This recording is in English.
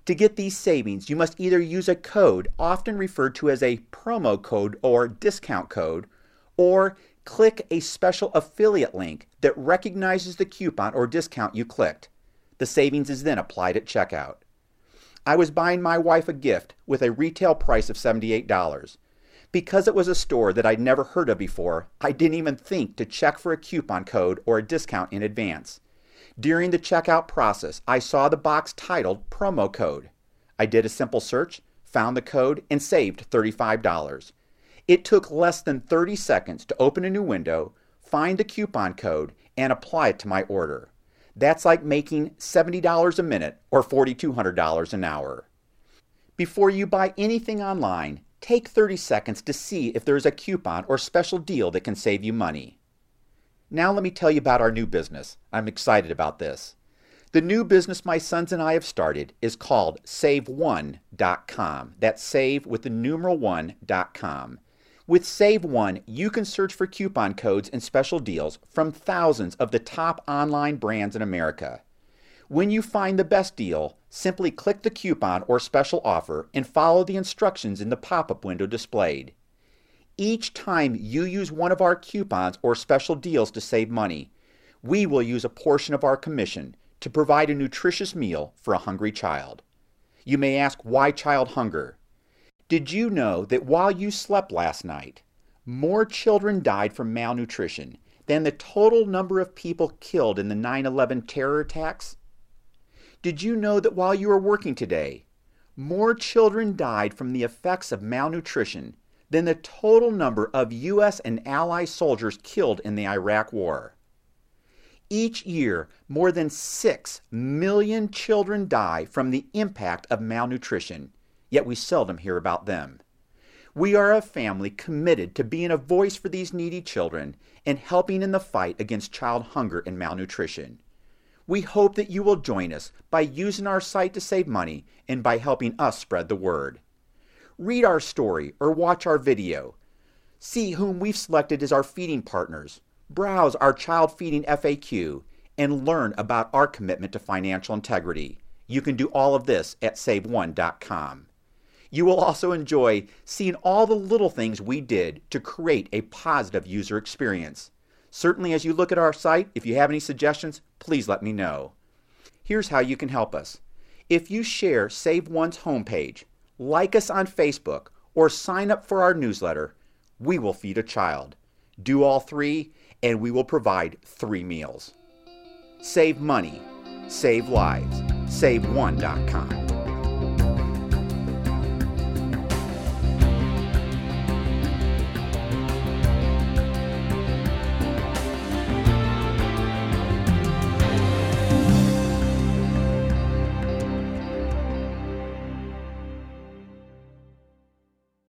To get these savings, you must either use a code, often referred to as a promo code or discount code, or click a special affiliate link that recognizes the coupon or discount you clicked. The savings is then applied at checkout. I was buying my wife a gift with a retail price of $78. Because it was a store that I'd never heard of before, I didn't even think to check for a coupon code or a discount in advance. During the checkout process, I saw the box titled Promo Code. I did a simple search, found the code, and saved $35. It took less than 30 seconds to open a new window, find the coupon code, and apply it to my order. That's like making $70 a minute or $4,200 an hour. Before you buy anything online, take 30 seconds to see if there's a coupon or special deal that can save you money. Now let me tell you about our new business. I'm excited about this. The new business my sons and I have started is called SaveOne.com. That's save with the numeral 1.com. With Save One, you can search for coupon codes and special deals from thousands of the top online brands in America. When you find the best deal, simply click the coupon or special offer and follow the instructions in the pop-up window displayed. Each time you use one of our coupons or special deals to save money, we will use a portion of our commission to provide a nutritious meal for a hungry child. You may ask, why child hunger? Did you know that while you slept last night, more children died from malnutrition than the total number of people killed in the 9/11 terror attacks? Did you know that while you were working today, more children died from the effects of malnutrition than the total number of U.S. and Allied soldiers killed in the Iraq War? Each year, more than 6 million children die from the impact of malnutrition, yet we seldom hear about them. We are a family committed to being a voice for these needy children and helping in the fight against child hunger and malnutrition. We hope that you will join us by using our site to save money and by helping us spread the word. Read our story or watch our video. See whom we've selected as our feeding partners. Browse our child feeding FAQ and learn about our commitment to financial integrity. You can do all of this at SaveOne.com. You will also enjoy seeing all the little things we did to create a positive user experience. Certainly, as you look at our site, if you have any suggestions, please let me know. Here's how you can help us. If you share Save One's homepage, like us on Facebook, or sign up for our newsletter, we will feed a child. Do all three, and we will provide 3 meals. Save money, save lives, SaveOne.com.